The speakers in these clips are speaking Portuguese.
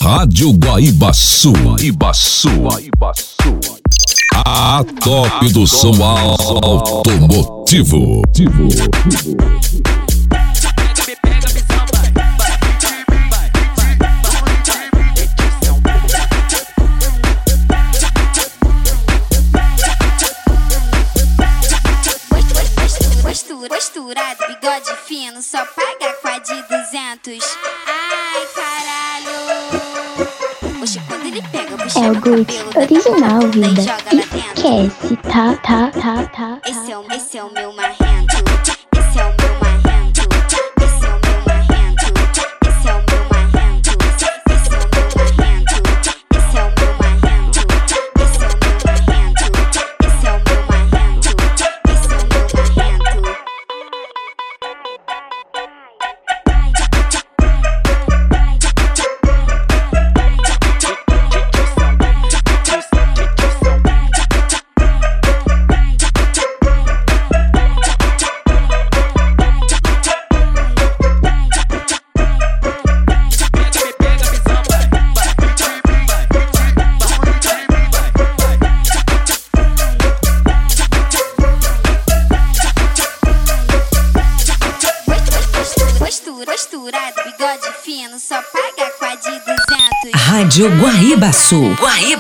Rádio Guaíbaçu. A top do som automotivo. Posturado, bigode fino, só paga com a de 200. Ai, caralho. Oxe, quando ele pega, puxa É o no Gucci cabelo da original, puta e vida. joga lá dentro. Esquece, tá. Esse é o meu marrento. Esse é o meu marrento. Esse é o meu marrento. Esse é o meu marrento. Esse é o meu marrento. Esse é o meu marrento. Esse é o meu marrento. Esse é o meu marrento. Esse é o meu marrento. Posturado, bigode fino, só paga com a de 200. Rádio Guaíbaçu.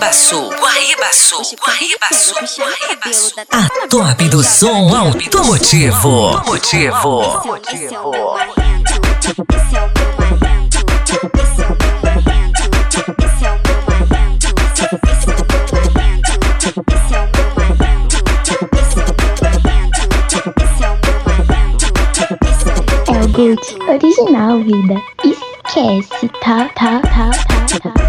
A top do som automotivo. Esse é o meu marrento. Esse é o meu marrento. Esse é o meu marrento. Esse é o meu marrento. Esse é o meu marrento. Esse é o meu marrento. Esse é o meu marrento. Esse é o meu marrento. Esse é o meu É o Gucci original, vida. Esquece, tá.